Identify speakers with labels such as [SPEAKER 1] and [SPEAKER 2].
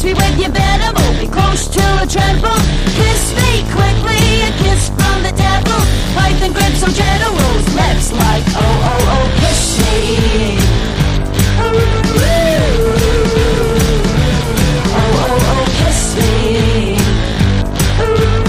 [SPEAKER 1] Trust me with your better move me close to a trampoline.